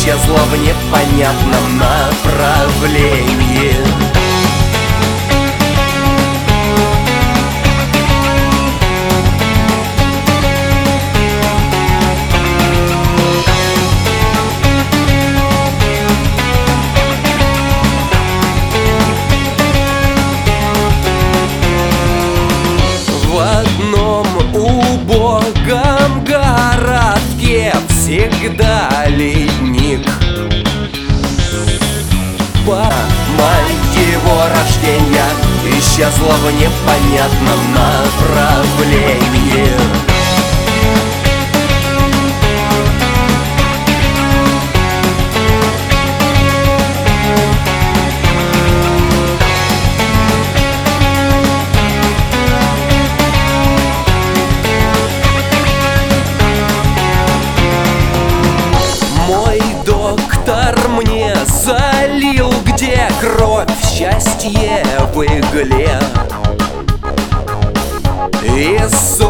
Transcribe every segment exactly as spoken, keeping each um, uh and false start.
исчезла в непонятном направлении. В одном убогом городке всегда ледник. Мать его рождения исчезла в непонятном направлении. Доктор мне залил, где кровь, счастье в игле, и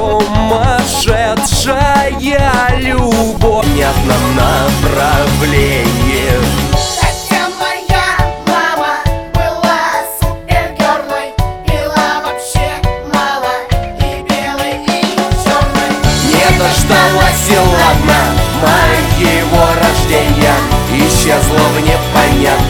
сумасшедшая любовь в непонятном направлении. Хотя моя мама была супергерлой, пила вообще мало, и белый, и черный. Не дождалась и ладно моего рождения, исчезла в непонятном